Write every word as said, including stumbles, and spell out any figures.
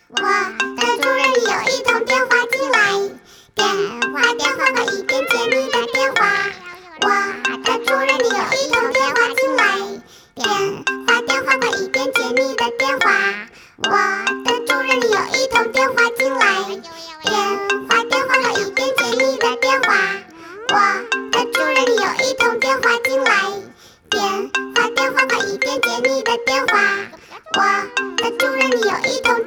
我的主人，你有一通电话进来，电话电话快一点接你的电话。我的主人，你有一通电话进来，电话电话快一点接你的电话。我的主人，你有一通电话进来，电话电话快一点接你的电话。我的主人，你有一通电话进来，电话电话快一点接你的电话。我的主人，你有一通